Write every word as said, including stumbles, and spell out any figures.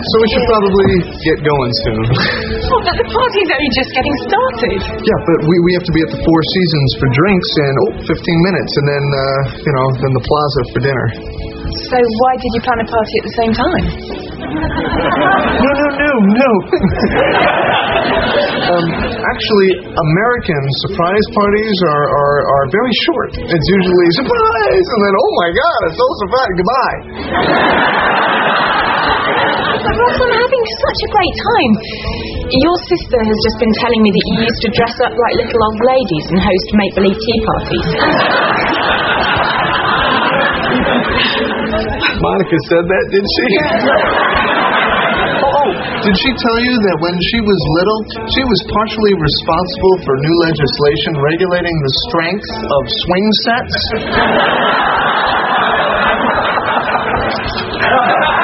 so we should probably get going soon. Oh, but the party's only just getting started. Yeah, but we, we have to be at the Four Seasons for drinks in, oh, fifteen minutes, and then, uh, you know, then the Plaza for dinner. So why did you plan a party at the same time? No, no, no, no. um, actually, American surprise parties are, are, are very short. It's usually, surprise, and then, oh my God, it's so surprise, goodbye. Ross, I'm having such a great time. Your sister has just been telling me that you used to dress up like little old ladies and host make-believe tea parties. Monica said that, did she? Oh, did she tell you that when she was little, she was partially responsible for new legislation regulating the strength of swing sets?